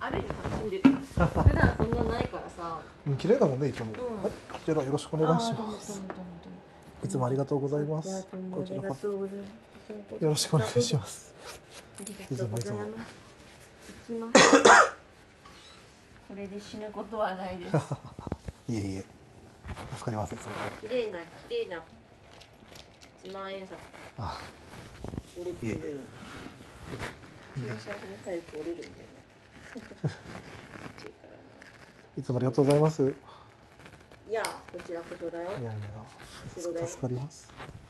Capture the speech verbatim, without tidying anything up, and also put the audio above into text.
ある意味楽しんでる。普段そんなないからさ。 うん、綺麗だもんね、いつも。 うんはい、こちらよろしくお願いします。いつもありがとうございます。こちらこそよろしくお願いします。 ありがとうございます。行きます。これで死ぬことはないです。 いえいえ、助かります。 綺麗な綺麗な一万円札。 あ、 折れてる。注射で早く折れるんだよね。 いつもありがとうございます。 いや、こちらこそだよ。 いやいや、助かります。